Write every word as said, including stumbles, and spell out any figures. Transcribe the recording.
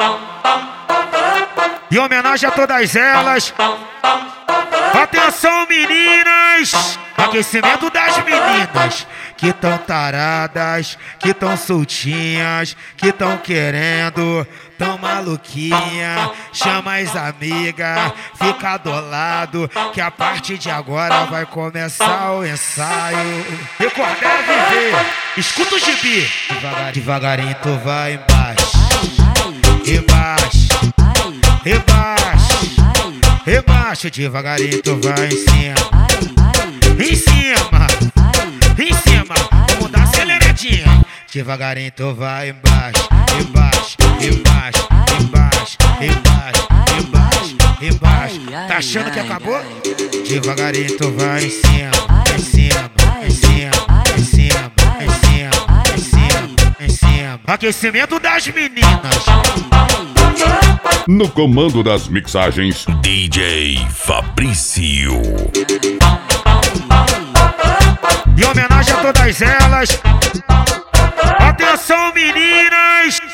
Em homenagem a todas elas. Atenção, meninas! Aquecimento das meninas que tão taradas, que tão soltinhas, que tão querendo, tão maluquinha. Chama as amigas, fica do lado, que a partir de agora vai começar o ensaio. Recordar viver, escuta o gibi. Devagar, devagarinho tu vai embaixo, embaixo, embaixo, embaixo, devagarinho tu vai em cima, em cima, em cima, vamos dar aceleradinha. Devagarinho tu vai embaixo, embaixo, embaixo, embaixo, embaixo, embaixo, embaixo. Tá achando que acabou? Devagarinho tu vai em cima, em cima, em cima, em cima, em cima, em cima, em cima. Aquecimento das meninas. No comando das mixagens, D J Fabrício. Em homenagem a todas elas. Atenção, meninas!